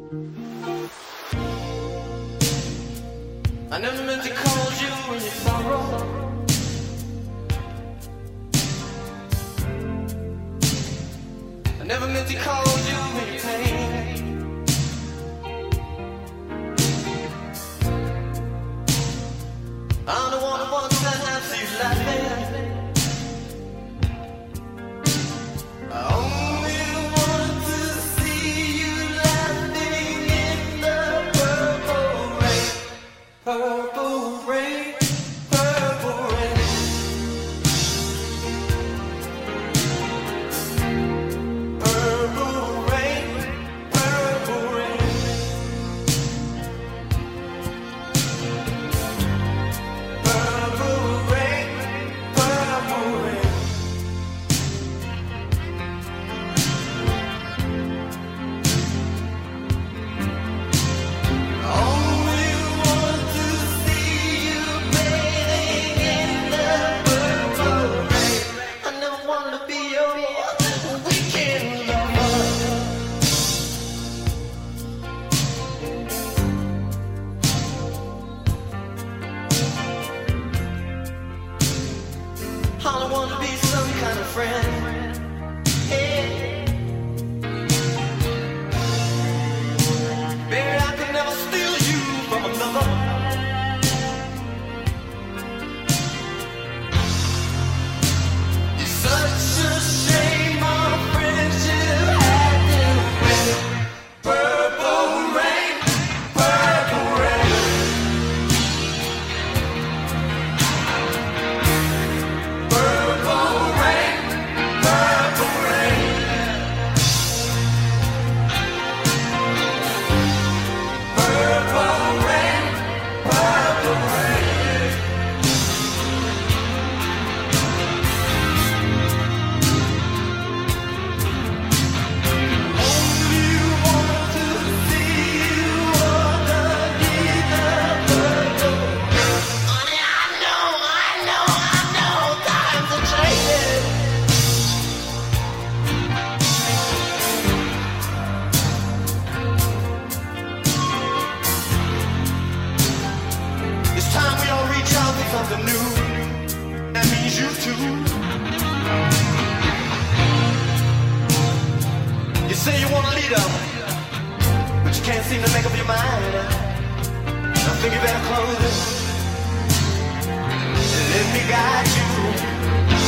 I never meant to call you in your sorrow. I never meant to call you in your pain. I'm the one who wants to see you laughing. I only want to see you laughing in the purple rain. Purple rain, purple rain. Purple rain, purple rain. Purple rain, purple rain. Only want to see you bathing in the purple rain. I never wanted to be your weekend lover. I don't want to be some kind of friend. Hey. Baby, I could never steal you from another. It's such a shame our friendship had to end. Purple rain, purple rain. Purple rain, purple rain. Purple rain, purple rain. Only want to see you underneath the purple rain. Honey, I know, times are changing. It's time we all reach out for something new. That means you too. You say you want a leader, but you can't seem to make up your mind. I think you better close it and let me guide you.